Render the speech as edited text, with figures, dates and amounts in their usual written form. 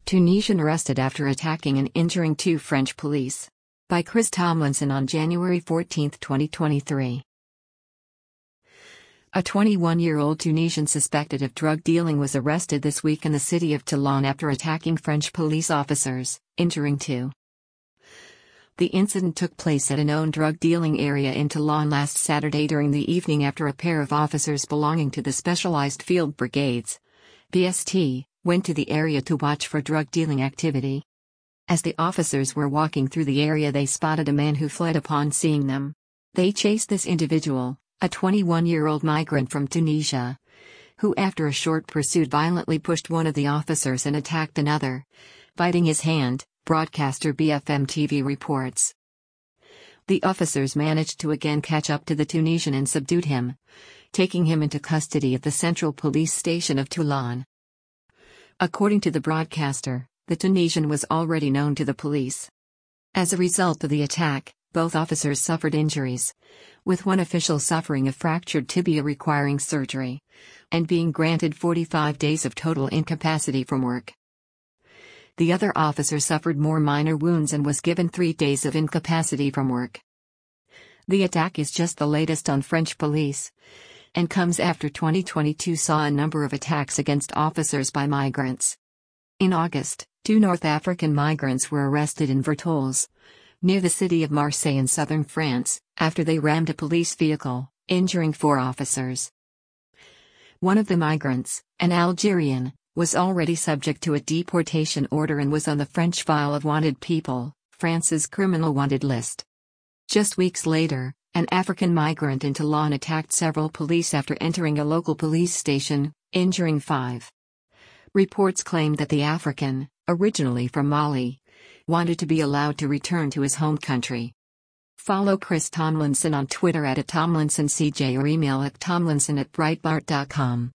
Tunisian arrested after attacking and injuring two French police. By Chris Tomlinson on January 14, 2023. A 21-year-old Tunisian suspected of drug dealing was arrested this week in the city of Toulon after attacking French police officers, injuring two. The incident took place at a known drug dealing area in Toulon last Saturday during the evening after a pair of officers belonging to the Specialized Field Brigades (BST) went to the area to watch for drug dealing activity. As the officers were walking through the area, they spotted a man who fled upon seeing them. They chased this individual, a 21-year-old migrant from Tunisia, who after a short pursuit violently pushed one of the officers and attacked another, biting his hand, broadcaster BFM TV reports. The officers managed to again catch up to the Tunisian and subdued him, taking him into custody at the Central Police Station of Toulon. According to the broadcaster, the Tunisian was already known to the police. As a result of the attack, both officers suffered injuries, with one official suffering a fractured tibia requiring surgery, and being granted 45 days of total incapacity from work. The other officer suffered more minor wounds and was given 3 days of incapacity from work. The attack is just the latest on French police, and comes after 2022 saw a number of attacks against officers by migrants. In August, 2 North African migrants were arrested in Vertolles, near the city of Marseille in southern France, after they rammed a police vehicle, injuring 4 officers. One of the migrants, an Algerian, was already subject to a deportation order and was on the French file of wanted people, France's criminal wanted list. Just weeks later, an African migrant in Toulon attacked several police after entering a local police station, injuring 5. Reports claimed that the African, originally from Mali, wanted to be allowed to return to his home country. Follow Chris Tomlinson on Twitter @TomlinsonCJ or email at tomlinson@breitbart.com.